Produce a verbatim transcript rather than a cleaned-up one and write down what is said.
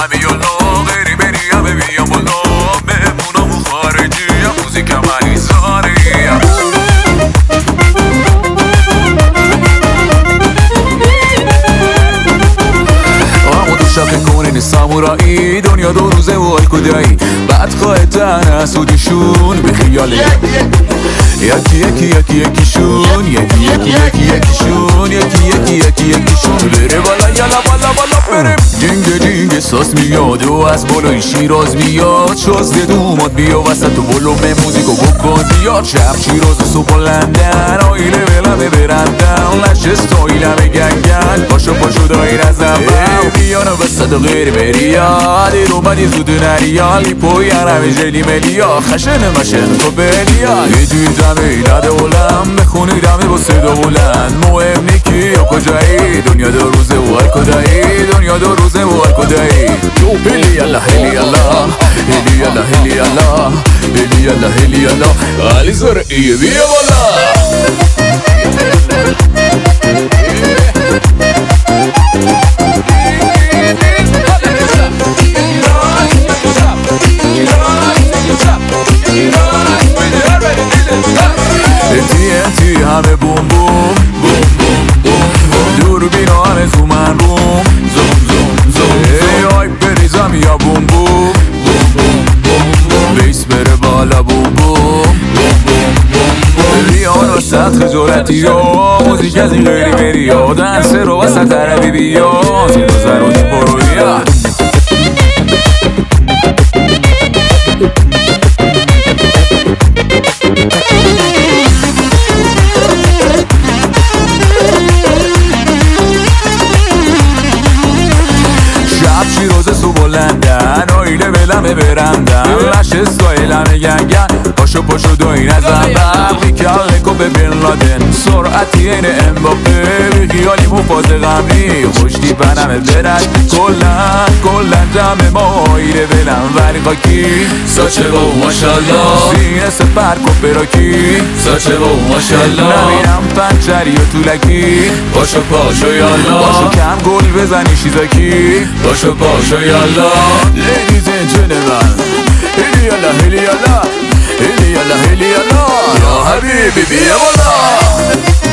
همه یالا غیری بری همه بیام بالا مهمونامو خارجی موزیکم علیزاری شاخه کنین سامورایی دنیا دو روزه و آی کدایی بدخواه تن سودیشون به خیاله یکی یکی یکی یکیشون یکی یکی یکی یکیشون یکی یکی یکی یکیشون بره بالا یالا بالا بالا بریم جنگ جنگ ساس میاد و از بالای شیراز میاد شازده دومات بیا وسط و بلو به موزیک و بکن بیاد شب شیراز و صبح لندن آیله بلمه برندن لش استایلمه گنگن پاشو پاشو دایر از اول بیانو وسط و غیر بریا دیر اومدی زود نریا لیپوی همه جلی ملیا خشن مشن تو بلیا یه جوی دمه نده اولم بخونی دمه با صدا بلند مهم نیکی یا کجایی دنیا دو روزه و هر کدایی دنیا دو روزه و هر کدایی جو هلی یلا هلی یلا هلی یلا هلی یلا هلی یلا هلی یلا علی زرعی بیا بالا انتی انتی همه بوم بوم بوم بوم بوم دوربین همه زومن روم زوم زوم زوم ای آی بریزم یا بوم بوم بوم بوم بوم بیس بره بالا بوم بوم بیان وسط خجالتی ها موزیک از این غیری بری ها دنسه رو وسط عربی بیا زیر و زرونی پرویا شیراز سو بلندن آیله بلمه برندن لش استایلمه گنگن پاشو پاشو دوین از انبر بیکل نکو به بین لادن سرعتی این امباپه بیخیالی مفاز غمی خوشتی بنمه برد کلن کلن جمع ما آیله بلم وری خاکی ساچه با ماشالله سینه سپر کن براکی ساچه با ماشالله نمیرم پنچری و طولکی پاشو پاشو یالا پاشو کم گل بزنی شیزاکی پاشو پاشو یالا Ladies and gentlemen هلی یالا هلی یالا هلی یالا هلی یالا یا حبیبی بیا بالا